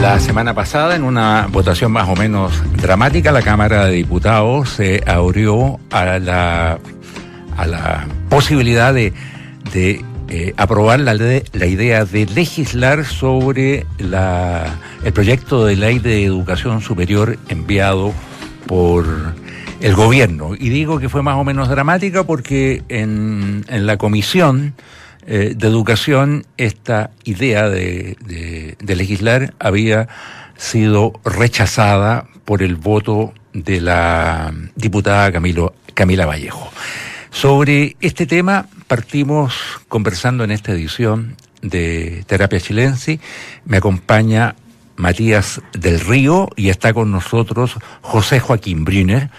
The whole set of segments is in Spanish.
La semana pasada, en una votación más o menos dramática, la Cámara de Diputados se abrió a la posibilidad de aprobar la idea de legislar sobre el proyecto de ley de educación superior enviado por el gobierno. Y digo que fue más o menos dramática porque en la comisión de educación esta idea de legislar había sido rechazada por el voto de la diputada Camila Vallejo. Sobre este tema partimos conversando en esta edición de Terapia Chilensis. Me acompaña Matías del Río y está con nosotros José Joaquín Brunner,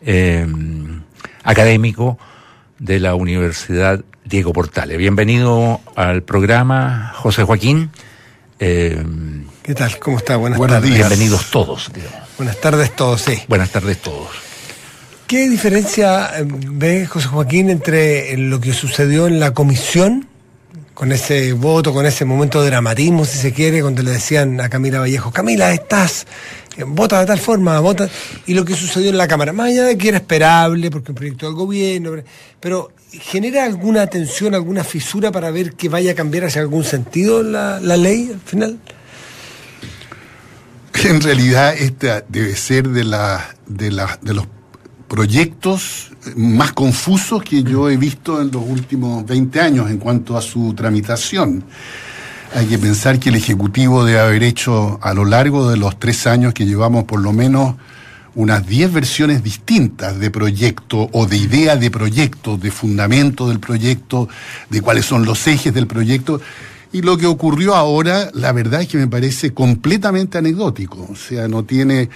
académico de la Universidad Diego Portales. Bienvenido al programa, José Joaquín. ¿Qué tal? ¿Cómo está? Buenas tardes. Días. Bienvenidos todos. Digamos. Buenas tardes todos, sí. Buenas tardes todos. ¿Qué diferencia ve, José Joaquín, entre lo que sucedió en la comisión, con ese voto, con ese momento de dramatismo, si se quiere, cuando le decían a Camila Vallejo, Camila, vota de tal forma, vota, y lo que sucedió en la Cámara? Más allá de que era esperable, porque es un proyecto del gobierno, pero ¿genera alguna tensión, alguna fisura para ver que vaya a cambiar hacia algún sentido la ley al final? En realidad esta debe ser de los proyectos más confusos que yo he visto en los últimos 20 años en cuanto a su tramitación. Hay que pensar que el Ejecutivo debe haber hecho a lo largo de los 3 años que llevamos por lo menos unas 10 versiones distintas de proyecto o de idea de proyecto, de fundamento del proyecto, de cuáles son los ejes del proyecto. Y lo que ocurrió ahora, la verdad es que me parece completamente anecdótico. O sea, no tiene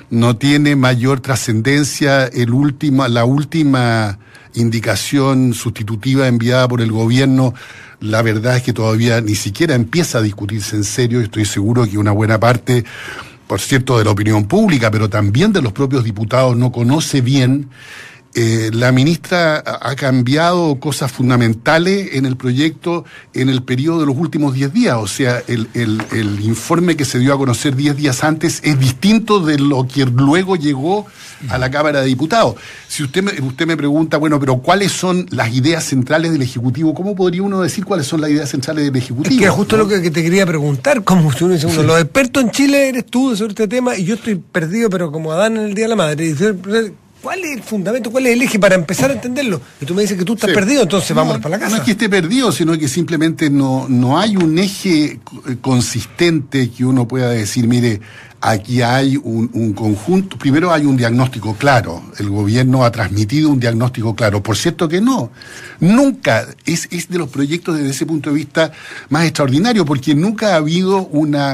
mayor trascendencia la última indicación sustitutiva enviada por el gobierno. La verdad es que todavía ni siquiera empieza a discutirse en serio. Estoy seguro que una buena parte, por cierto, de la opinión pública, pero también de los propios diputados, no conoce bien. La ministra ha cambiado cosas fundamentales en el proyecto en el periodo de los últimos 10 días. O sea, el informe que se dio a conocer 10 días antes es distinto de lo que luego llegó a la Cámara de Diputados. Si usted me pregunta, bueno, pero ¿cuáles son las ideas centrales del Ejecutivo? ¿Cómo podría uno decir cuáles son las ideas centrales del Ejecutivo? Es que justo ¿no? Lo que te quería preguntar, como usted uno dice, sí. Los expertos en Chile eres tú sobre este tema y yo estoy perdido, pero como Adán en el Día de la Madre. ¿Cuál es el fundamento? ¿Cuál es el eje para empezar a entenderlo? Y tú me dices que tú estás perdido, entonces vamos para la casa. No es que esté perdido, sino que simplemente no hay un eje consistente que uno pueda decir, mire, aquí hay un conjunto. Primero hay un diagnóstico claro. El gobierno ha transmitido un diagnóstico claro. Por cierto que no. Nunca es de los proyectos desde ese punto de vista más extraordinario, porque nunca ha habido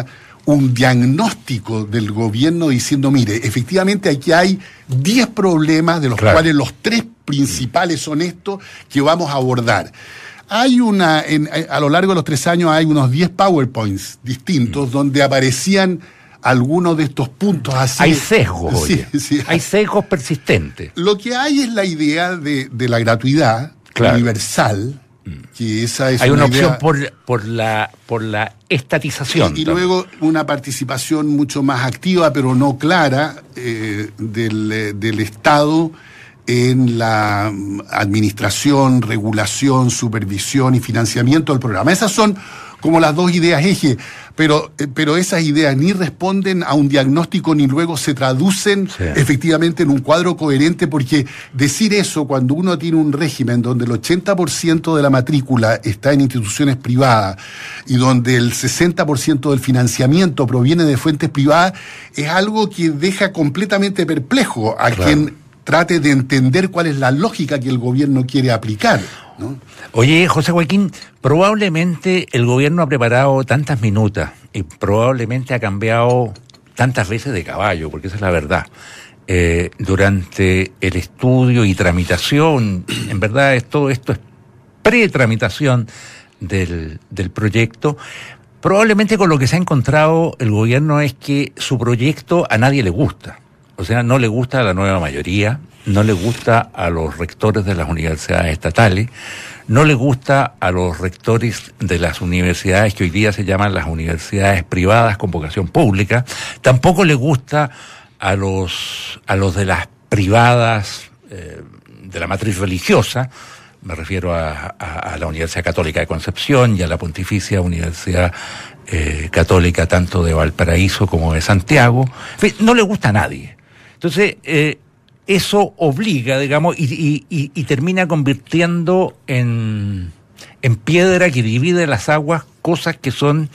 un diagnóstico del gobierno diciendo, mire, efectivamente aquí hay 10 problemas, de los cuales los 3 principales son estos que vamos a abordar. Hay a lo largo de los 3 años hay unos 10 PowerPoints distintos donde aparecían algunos de estos puntos así. Hay sesgos, sí. Hay sesgos persistentes. Lo que hay es la idea de la gratuidad universal, que esa es hay una opción por la estatización. Y luego una participación mucho más activa, pero no clara, del Estado en la administración, regulación, supervisión y financiamiento del programa. Esas son como las 2 ideas eje, pero esas ideas ni responden a un diagnóstico ni luego se traducen efectivamente en un cuadro coherente, porque decir eso cuando uno tiene un régimen donde el 80% de la matrícula está en instituciones privadas y donde el 60% del financiamiento proviene de fuentes privadas, es algo que deja completamente perplejo a quien trate de entender cuál es la lógica que el gobierno quiere aplicar, ¿no? Oye, José Joaquín, probablemente el gobierno ha preparado tantas minutas y probablemente ha cambiado tantas veces de caballo, porque esa es la verdad, durante el estudio y tramitación. En verdad, todo esto es pre-tramitación del proyecto. Probablemente con lo que se ha encontrado el gobierno es que su proyecto a nadie le gusta. O sea, no le gusta a la nueva mayoría, no le gusta a los rectores de las universidades estatales, no le gusta a los rectores de las universidades que hoy día se llaman las universidades privadas con vocación pública, tampoco le gusta a los de las privadas de la matriz religiosa. Me refiero a la Universidad Católica de Concepción y a la Pontificia Universidad Católica tanto de Valparaíso como de Santiago. En fin, no le gusta a nadie. Entonces, eso obliga, digamos, y termina convirtiendo en piedra que divide las aguas cosas que son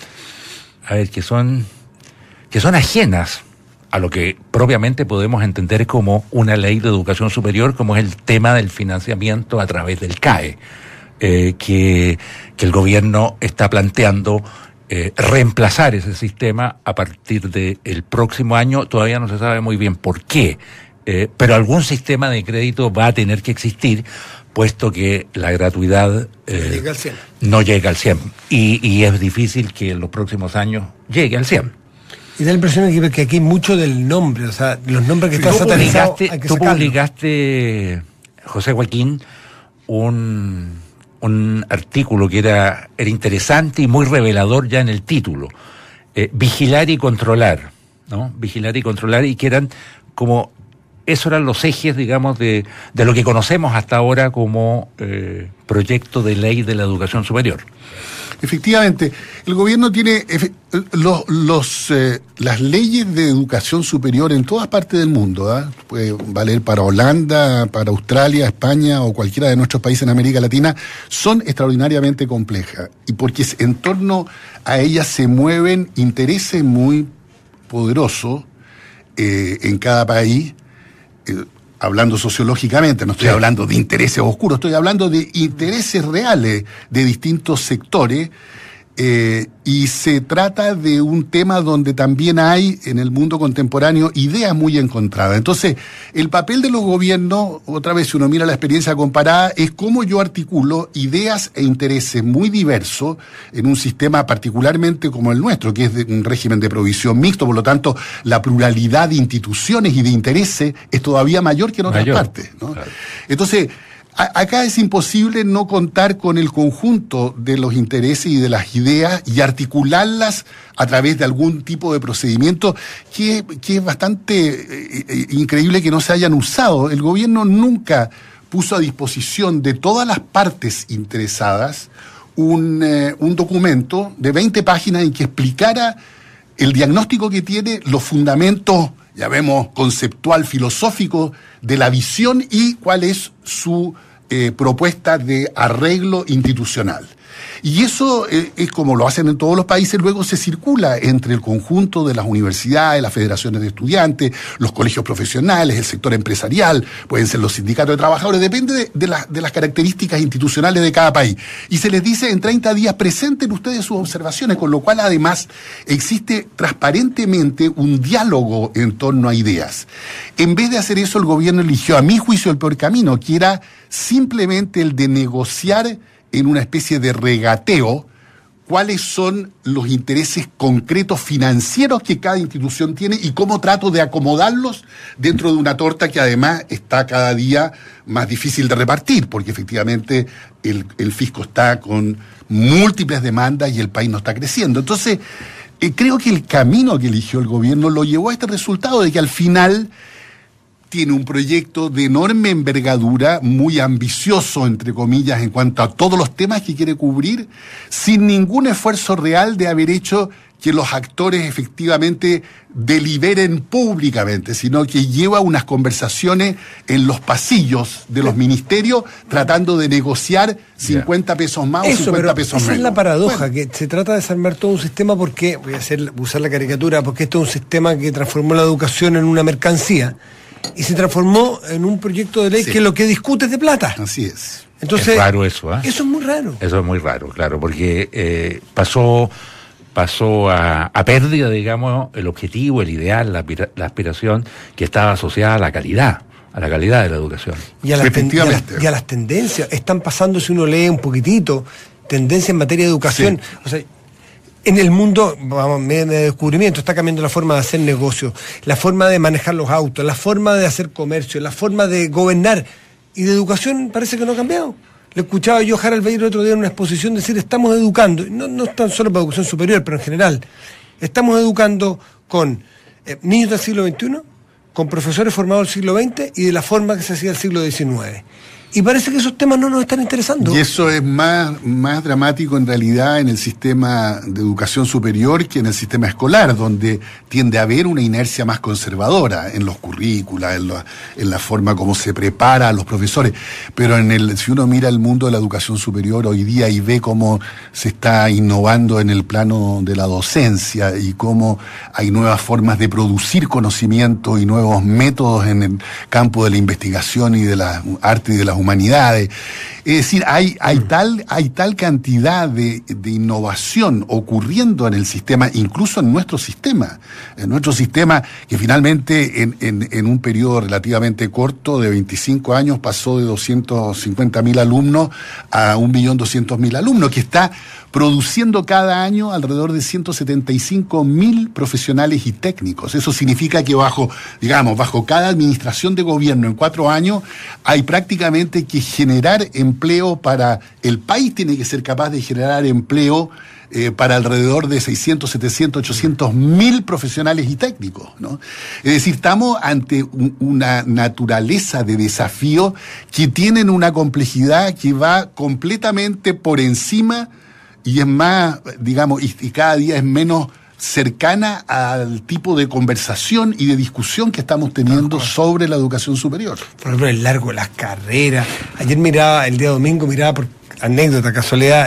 ajenas a lo que propiamente podemos entender como una ley de educación superior, como es el tema del financiamiento a través del CAE, que el gobierno está planteando reemplazar ese sistema a partir del próximo año. Todavía no se sabe muy bien por qué, pero algún sistema de crédito va a tener que existir, puesto que la gratuidad no llega al 100%, y es difícil que en los próximos años llegue al 100%. Y da la impresión de que aquí hay mucho del nombre, o sea, los nombres que están satanizados hay que Tú sacarlos. publicaste, José Joaquín, un artículo que era interesante y muy revelador ya en el título, Vigilar y Controlar, ¿no? Vigilar y Controlar, y que eran como, esos eran los ejes, digamos, de lo que conocemos hasta ahora como proyecto de ley de la educación superior. Efectivamente, el gobierno tiene las leyes de educación superior en todas partes del mundo, ¿eh? Puede valer para Holanda, para Australia, España o cualquiera de nuestros países en América Latina, son extraordinariamente complejas, y porque en torno a ellas se mueven intereses muy poderosos en cada país. Hablando sociológicamente, no estoy hablando de intereses oscuros, estoy hablando de intereses reales de distintos sectores, y se trata de un tema donde también hay en el mundo contemporáneo ideas muy encontradas. Entonces, el papel de los gobiernos, otra vez si uno mira la experiencia comparada, es cómo yo articulo ideas e intereses muy diversos en un sistema particularmente como el nuestro, que es de un régimen de provisión mixto, por lo tanto, la pluralidad de instituciones y de intereses es todavía mayor que en otras partes, ¿no? Claro. Entonces, acá es imposible no contar con el conjunto de los intereses y de las ideas y articularlas a través de algún tipo de procedimiento que es bastante increíble que no se hayan usado. El gobierno nunca puso a disposición de todas las partes interesadas un documento de 20 páginas en que explicara el diagnóstico que tiene, los fundamentos, ya vemos, conceptual, filosófico de la visión y cuál es su propuesta de arreglo institucional. Y eso es como lo hacen en todos los países, luego se circula entre el conjunto de las universidades, las federaciones de estudiantes, los colegios profesionales, el sector empresarial, pueden ser los sindicatos de trabajadores, depende de las características institucionales de cada país. Y se les dice en 30 días presenten ustedes sus observaciones, con lo cual además existe transparentemente un diálogo en torno a ideas. En vez de hacer eso, el gobierno eligió, a mi juicio, el peor camino, que era simplemente el de negociar en una especie de regateo cuáles son los intereses concretos financieros que cada institución tiene y cómo trato de acomodarlos dentro de una torta que además está cada día más difícil de repartir, porque efectivamente el fisco está con múltiples demandas y el país no está creciendo. Entonces, creo que el camino que eligió el gobierno lo llevó a este resultado de que al final tiene un proyecto de enorme envergadura, muy ambicioso, entre comillas, en cuanto a todos los temas que quiere cubrir, sin ningún esfuerzo real de haber hecho que los actores efectivamente deliberen públicamente, sino que lleva unas conversaciones en los pasillos de los ministerios tratando de negociar 50 pesos más o 50 pesos menos. Esa es la paradoja, que se trata de desarmar todo un sistema porque, usar la caricatura, porque esto es un sistema que transformó la educación en una mercancía y se transformó en un proyecto de ley que lo que discute es de plata. Así es. Entonces, es raro eso, ¿eh? Eso es muy raro. Eso es muy raro, claro, porque pasó a pérdida, digamos, el objetivo, el ideal, la aspiración que estaba asociada a la calidad de la educación. Y a las tendencias. Están pasando, si uno lee un poquitito, tendencias en materia de educación. Sí. O sea, en el mundo, vamos, medio de descubrimiento, está cambiando la forma de hacer negocios, la forma de manejar los autos, la forma de hacer comercio, la forma de gobernar. Y de educación parece que no ha cambiado. Le escuchaba yo a Harald Weir el otro día en una exposición decir, estamos educando, no tan solo para educación superior, pero en general, estamos educando con niños del siglo XXI, con profesores formados del siglo XX y de la forma que se hacía el siglo XIX. Y parece que esos temas no nos están interesando. Y eso es más dramático en realidad en el sistema de educación superior que en el sistema escolar, donde tiende a haber una inercia más conservadora en los currículas, en la forma como se prepara a los profesores. Pero si uno mira el mundo de la educación superior hoy día y ve cómo se está innovando en el plano de la docencia y cómo hay nuevas formas de producir conocimiento y nuevos métodos en el campo de la investigación y de la arte y de las humanidades. Es decir, hay tal cantidad de innovación ocurriendo en el sistema, incluso en nuestro sistema, que finalmente en un periodo relativamente corto de 25 años pasó de 250.000 alumnos a 1.200.000 alumnos, que está produciendo cada año alrededor de 175.000 profesionales y técnicos. Eso significa que bajo cada administración de gobierno en 4 años hay prácticamente que generar empleo para el país, tiene que ser capaz de generar empleo para alrededor de 600, 700, 800.000 profesionales y técnicos, ¿no? Es decir, estamos ante una naturaleza de desafíos que tienen una complejidad que va completamente por encima y es más, y cada día es menos cercana al tipo de conversación y de discusión que estamos teniendo sobre la educación superior. Por ejemplo, el largo de las carreras. Ayer el día domingo miraba por anécdota, casualidad,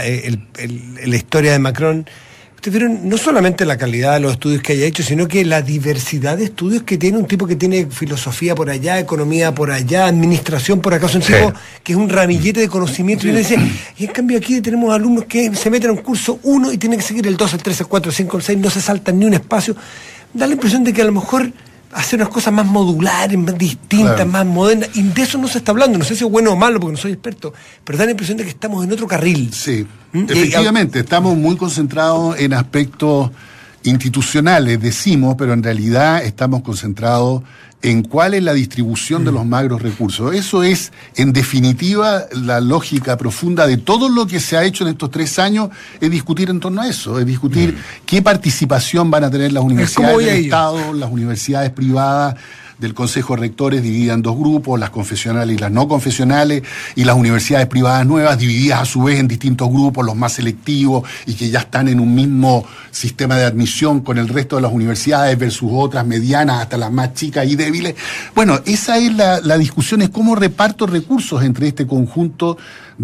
la historia de Macron. Ustedes vieron no solamente la calidad de los estudios que haya hecho, sino que la diversidad de estudios que tiene un tipo que tiene filosofía por allá, economía por allá, administración por acá, es un tipo que es un ramillete de conocimiento. Y uno dice, y en cambio aquí tenemos alumnos que se meten a un curso 1 y tienen que seguir el 2, el 3, el 4, el 5, el 6, no se saltan ni un espacio. Da la impresión de que a lo mejor hacer unas cosas más modulares, más distintas, claro, más modernas, y de eso no se está hablando. No sé si es bueno o malo, porque no soy experto, pero da la impresión de que estamos en otro carril. Sí, efectivamente, estamos muy concentrados en aspectos institucionales, decimos, pero en realidad estamos concentrados en cuál es la distribución de los magros recursos. Eso es, en definitiva, la lógica profunda de todo lo que se ha hecho en estos 3 años, es discutir en torno a eso, es discutir qué participación van a tener las universidades del Estado, las universidades privadas, del Consejo de Rectores dividida en 2 grupos, las confesionales y las no confesionales, y las universidades privadas nuevas divididas a su vez en distintos grupos, los más selectivos y que ya están en un mismo sistema de admisión con el resto de las universidades versus otras medianas hasta las más chicas y débiles. Bueno, esa es la discusión, es cómo reparto recursos entre este conjunto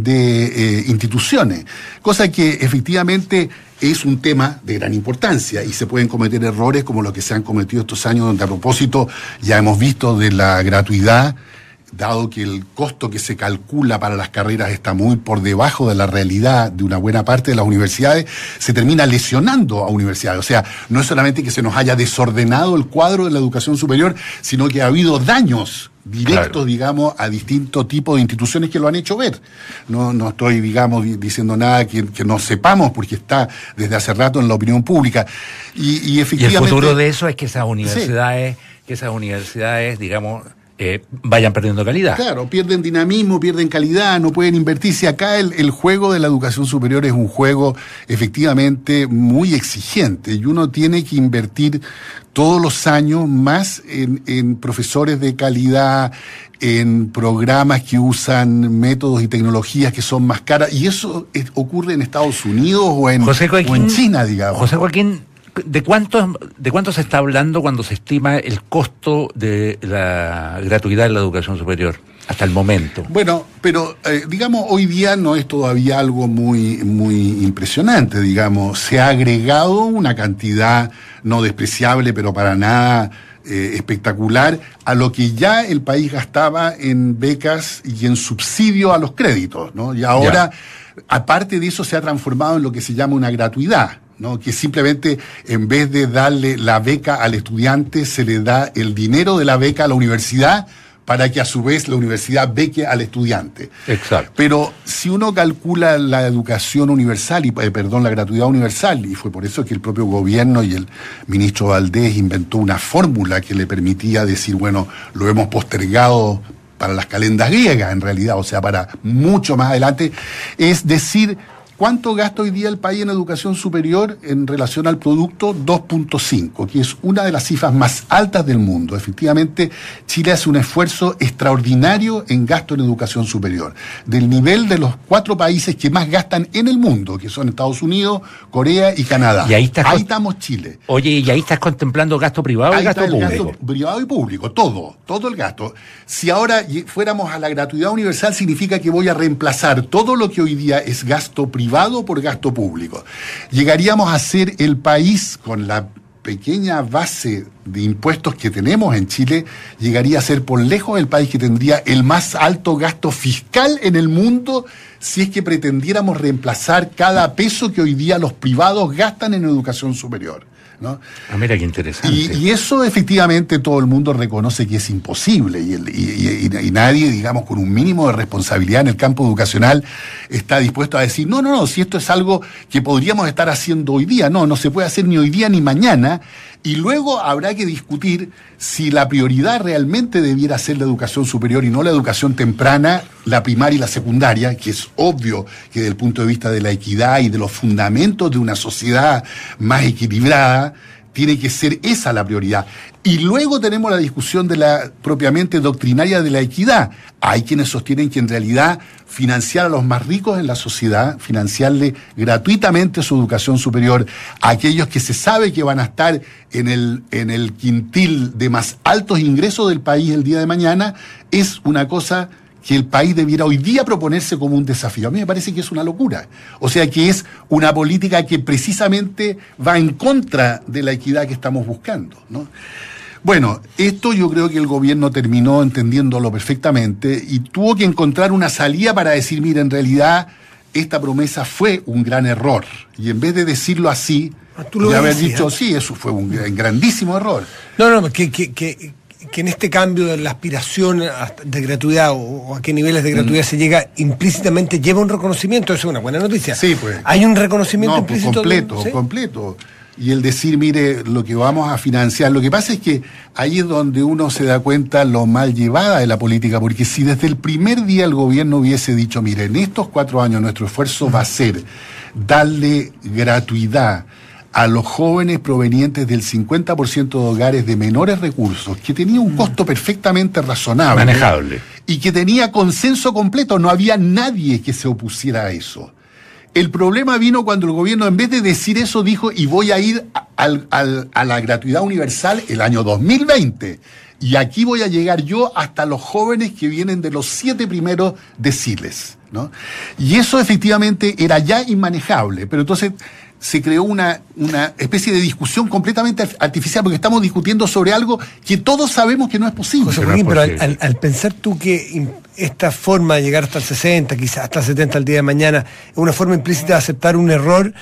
de instituciones, cosa que efectivamente es un tema de gran importancia y se pueden cometer errores como los que se han cometido estos años, donde a propósito ya hemos visto de la gratuidad, dado que el costo que se calcula para las carreras está muy por debajo de la realidad de una buena parte de las universidades, se termina lesionando a universidades. O sea, no es solamente que se nos haya desordenado el cuadro de la educación superior, sino que ha habido daños directos, claro, a distintos tipos de instituciones que lo han hecho ver. No estoy, diciendo nada que no sepamos, porque está desde hace rato en la opinión pública. Y efectivamente... Y el futuro de eso es que esas universidades, vayan perdiendo calidad. Claro, pierden dinamismo, pierden calidad, no pueden invertirse. Acá el juego de la educación superior es un juego efectivamente muy exigente y uno tiene que invertir todos los años más en profesores de calidad, en programas que usan métodos y tecnologías que son más caras, y eso ocurre en Estados Unidos o en China, digamos. José Joaquín, ¿de cuánto se está hablando cuando se estima el costo de la gratuidad de la educación superior hasta el momento? Bueno, pero hoy día no es todavía algo muy impresionante, se ha agregado una cantidad no despreciable, pero para nada espectacular, a lo que ya el país gastaba en becas y en subsidio a los créditos, ¿no? Y ahora, aparte de eso, se ha transformado en lo que se llama una gratuidad, ¿no? Que simplemente, en vez de darle la beca al estudiante, se le da el dinero de la beca a la universidad para que a su vez la universidad beque al estudiante. Exacto. Pero si uno calcula la educación universal, la gratuidad universal, y fue por eso que el propio gobierno y el ministro Valdés inventó una fórmula que le permitía decir, bueno, lo hemos postergado para las calendas griegas, en realidad, o sea, para mucho más adelante, es decir, ¿cuánto gasta hoy día el país en educación superior en relación al producto? 2.5, que es una de las cifras más altas del mundo. Efectivamente, Chile hace un esfuerzo extraordinario en gasto en educación superior, del nivel de los 4 países que más gastan en el mundo, que son Estados Unidos, Corea y Canadá. Y ahí estamos Chile. Oye, ¿y ahí estás contemplando gasto privado y gasto público? Gasto privado y público, todo el gasto. Si ahora fuéramos a la gratuidad universal, significa que voy a reemplazar todo lo que hoy día es gasto privado por gasto público. Llegaríamos a ser el país con la pequeña base de impuestos que tenemos en Chile, llegaría a ser por lejos el país que tendría el más alto gasto fiscal en el mundo si es que pretendiéramos reemplazar cada peso que hoy día los privados gastan en educación superior, ¿no? Ah, mira qué interesante. Y eso efectivamente todo el mundo reconoce que es imposible y nadie, digamos, con un mínimo de responsabilidad en el campo educacional está dispuesto a decir, no, si esto es algo que podríamos estar haciendo hoy día. No se puede hacer ni hoy día ni mañana, y luego habrá que discutir si la prioridad realmente debiera ser la educación superior y no la educación temprana, la primaria y la secundaria, que es obvio que desde el punto de vista de la equidad y de los fundamentos de una sociedad más equilibrada, tiene que ser esa la prioridad. Y luego tenemos la discusión de la propiamente doctrinaria de la equidad. Hay quienes sostienen que en realidad financiar a los más ricos en la sociedad, financiarle gratuitamente su educación superior a aquellos que se sabe que van a estar en el quintil de más altos ingresos del país el día de mañana, es una cosa que el país debiera hoy día proponerse como un desafío. A mí me parece que es una locura. O sea, que es una política que precisamente va en contra de la equidad que estamos buscando, ¿no? Bueno, esto yo creo que el gobierno terminó entendiéndolo perfectamente y tuvo que encontrar una salida para decir, mira, en realidad esta promesa fue un gran error. Y en vez de decirlo así, de haber dicho, sí, eso fue un grandísimo error. No, que en este cambio de la aspiración de gratuidad o a qué niveles de gratuidad se llega, implícitamente lleva un reconocimiento. Eso es una buena noticia. Sí, pues. Hay un reconocimiento implícito. Completo. Y el decir, mire, lo que vamos a financiar. Lo que pasa es que ahí es donde uno se da cuenta lo mal llevada de la política, porque si desde el primer día el gobierno hubiese dicho, mire, en estos 4 años nuestro esfuerzo va a ser darle gratuidad a los jóvenes provenientes del 50% de hogares de menores recursos, que tenía un costo perfectamente razonable. Manejable. Y que tenía consenso completo, no había nadie que se opusiera a eso. El problema vino cuando el gobierno, en vez de decir eso, dijo, y voy a ir a la gratuidad universal el año 2020. Y aquí voy a llegar yo hasta los jóvenes que vienen de los 7 primeros deciles, ¿no? Y eso efectivamente era ya inmanejable, pero entonces se creó una especie de discusión completamente artificial, porque estamos discutiendo sobre algo que todos sabemos que no es posible. José Joaquín, pero al pensar tú que esta forma de llegar hasta el 60, quizás hasta el 70 al día de mañana, es una forma implícita de aceptar un error,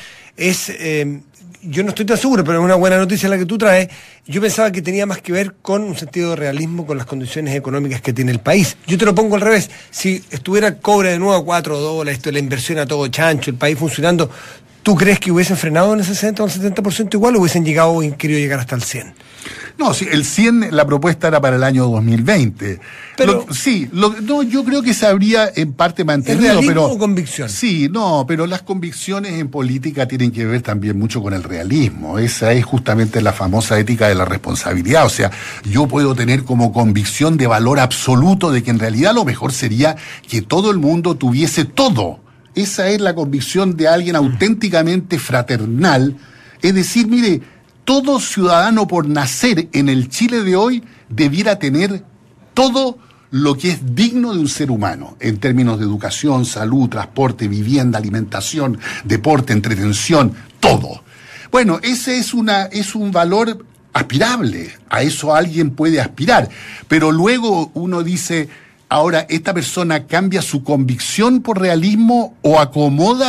yo no estoy tan seguro, pero es una buena noticia la que tú traes. Yo pensaba que tenía más que ver con un sentido de realismo con las condiciones económicas que tiene el país. Yo te lo pongo al revés. Si estuviera el cobre de nuevo a $4, la inversión a todo chancho, el país funcionando, ¿tú crees que hubiesen frenado en el 60 o el 70% igual o hubiesen llegado o querido llegar hasta el 100%? No, sí, el 100, la propuesta era para el año 2020. Pero, yo creo que se habría en parte mantenido. ¿Es realismo pero o convicción? Sí, pero las convicciones en política tienen que ver también mucho con el realismo. Esa es justamente la famosa ética de la responsabilidad. O sea, yo puedo tener como convicción de valor absoluto de que en realidad lo mejor sería que todo el mundo tuviese todo. Esa es la convicción de alguien auténticamente fraternal. Es decir, mire, todo ciudadano por nacer en el Chile de hoy debiera tener todo lo que es digno de un ser humano, en términos de educación, salud, transporte, vivienda, alimentación, deporte, entretención, todo. Bueno, ese es un valor aspirable, a eso alguien puede aspirar, pero luego uno dice, ahora, ¿esta persona cambia su convicción por realismo o acomoda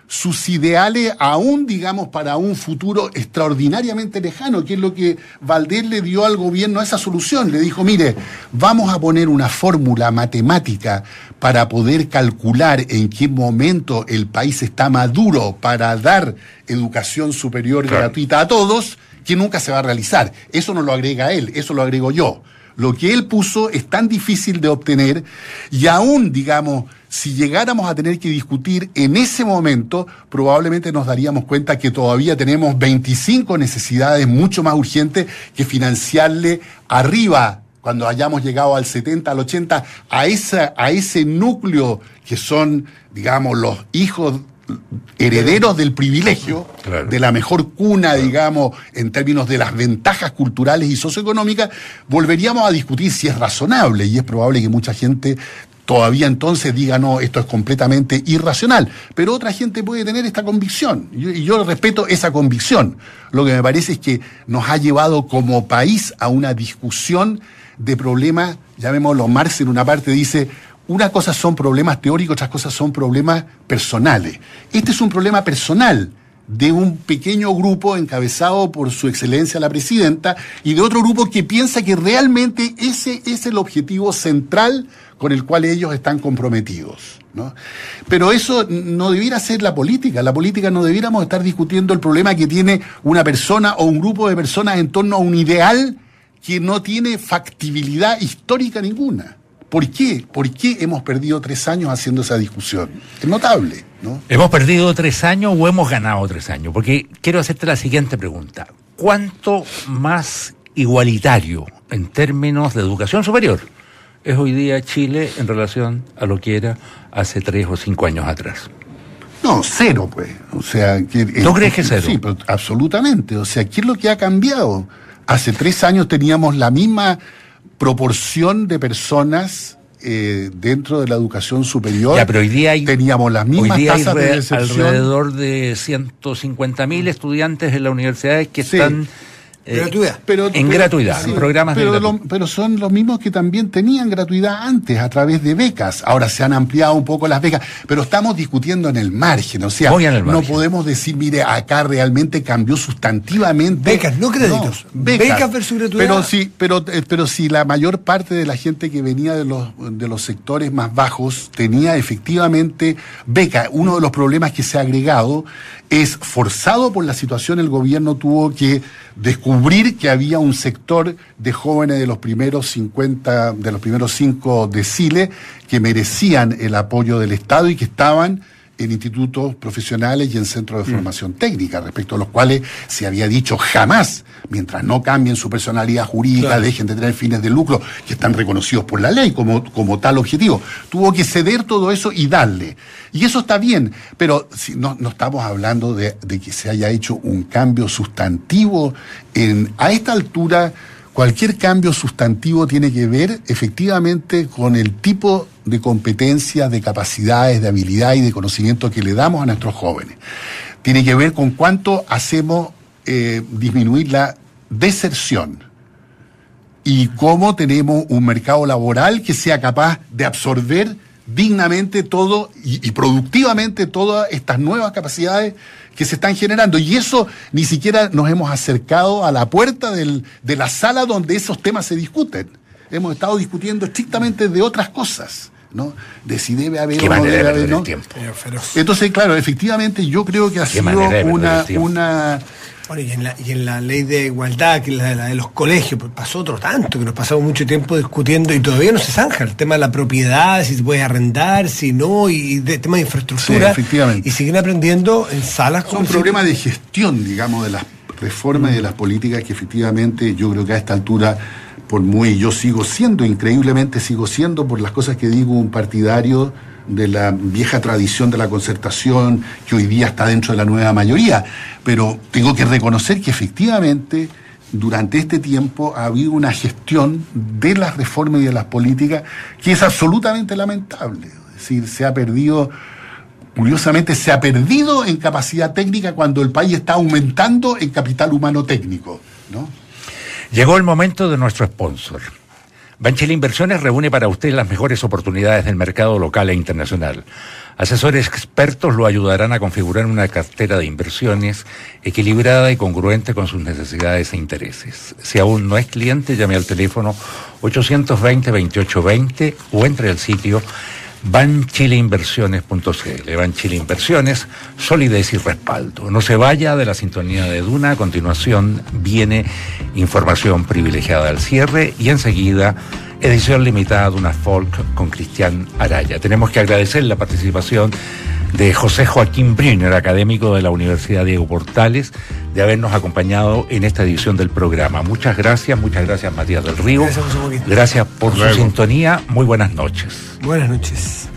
sus ideales aún, digamos, para un futuro extraordinariamente lejano, que es lo que Valdés le dio al gobierno a esa solución. Le dijo, mire, vamos a poner una fórmula matemática para poder calcular en qué momento el país está maduro para dar educación superior gratuita a todos, que nunca se va a realizar. Eso no lo agrega él, eso lo agrego yo. Lo que él puso es tan difícil de obtener y aún, digamos, si llegáramos a tener que discutir en ese momento, probablemente nos daríamos cuenta que todavía tenemos 25 necesidades mucho más urgentes que financiarle arriba, cuando hayamos llegado al 70, al 80, a ese núcleo que son, digamos, los hijos herederos del privilegio, claro, de la mejor cuna, claro, digamos, en términos de las ventajas culturales y socioeconómicas, volveríamos a discutir si es razonable, y es probable que mucha gente todavía entonces diga, no, esto es completamente irracional, pero otra gente puede tener esta convicción, y yo respeto esa convicción. Lo que me parece es que nos ha llevado como país a una discusión de problemas, llamémoslo, Marx en una parte dice, una cosa son problemas teóricos, otras cosas son problemas personales. Este es un problema personal de un pequeño grupo encabezado por su excelencia la presidenta y de otro grupo que piensa que realmente ese es el objetivo central con el cual ellos están comprometidos, ¿no? Pero eso no debiera ser la política. La política no debiéramos estar discutiendo el problema que tiene una persona o un grupo de personas en torno a un ideal que no tiene factibilidad histórica ninguna. ¿Por qué? ¿Por qué hemos perdido 3 años haciendo esa discusión? Es notable, ¿no? ¿Hemos perdido 3 años o hemos ganado 3 años? Porque quiero hacerte la siguiente pregunta. ¿Cuánto más igualitario en términos de educación superior es hoy día Chile en relación a lo que era hace 3 o 5 años atrás? No, cero, pues. O sea, ¿Tú crees que cero? Sí, pero absolutamente. O sea, ¿qué es lo que ha cambiado? Hace 3 años teníamos la misma proporción de personas dentro de la educación superior. Ya, pero hoy día teníamos las mismas tasas de deserción. Alrededor de 150.000 estudiantes en las universidades que están gratuidad, sí, en programas de gratuidad. Pero son los mismos que también tenían gratuidad antes a través de becas. Ahora se han ampliado un poco las becas, pero estamos discutiendo en el margen. O sea, no podemos decir, mire, acá realmente cambió sustantivamente. Becas, no créditos. No, becas versus gratuidad. Pero si la mayor parte de la gente que venía de los sectores más bajos tenía efectivamente beca. Uno de los problemas que se ha agregado es, forzado por la situación, el gobierno tuvo que descubrir que había un sector de jóvenes de los primeros 5 deciles que merecían el apoyo del Estado y que estaban en institutos profesionales y en centros de formación técnica, respecto a los cuales se había dicho jamás, mientras no cambien su personalidad jurídica, claro, dejen de tener fines de lucro que están reconocidos por la ley como tal objetivo. Tuvo que ceder todo eso y darle. Y eso está bien, pero si no estamos hablando de que se haya hecho un cambio sustantivo. A esta altura, cualquier cambio sustantivo tiene que ver efectivamente con el tipo de competencias, de capacidades, de habilidad y de conocimiento que le damos a nuestros jóvenes. Tiene que ver con cuánto hacemos disminuir la deserción y cómo tenemos un mercado laboral que sea capaz de absorber dignamente todo y productivamente todas estas nuevas capacidades que se están generando. Y eso ni siquiera nos hemos acercado a la puerta de la sala donde esos temas se discuten. Hemos estado discutiendo estrictamente de otras cosas, ¿no? De si debe haber o no debe haber, ¿no? Entonces, claro, efectivamente yo creo que ha sido una Bueno, y en la ley de igualdad, que es la de los colegios, pues pasó otro tanto, que nos pasamos mucho tiempo discutiendo y todavía no se zanja el tema de la propiedad, si se puede arrendar, si no, y de tema de infraestructura. Sí, efectivamente. Y siguen aprendiendo en salas. Son problemas de gestión, digamos, de las reformas y de las políticas que efectivamente yo creo que a esta altura, yo sigo siendo por las cosas que digo un partidario de la vieja tradición de la concertación que hoy día está dentro de la nueva mayoría, pero tengo que reconocer que efectivamente durante este tiempo ha habido una gestión de las reformas y de las políticas que es absolutamente lamentable. Es decir, curiosamente se ha perdido en capacidad técnica cuando el país está aumentando en capital humano técnico, ¿no? Llegó el momento de nuestro sponsor. Banchile Inversiones reúne para usted las mejores oportunidades del mercado local e internacional. Asesores expertos lo ayudarán a configurar una cartera de inversiones equilibrada y congruente con sus necesidades e intereses. Si aún no es cliente, llame al teléfono 820-2820 o entre al sitio banchileinversiones.cl. Banchile Inversiones, solidez y respaldo. No se vaya de la sintonía de Duna. A continuación viene información privilegiada al cierre y enseguida edición limitada de una folk con Cristian Araya. Tenemos que agradecer la participación de José Joaquín Brunner, académico de la Universidad Diego Portales, de habernos acompañado en esta edición del programa. Muchas gracias Matías del Río. Gracias por su sintonía. Muy buenas noches. Buenas noches.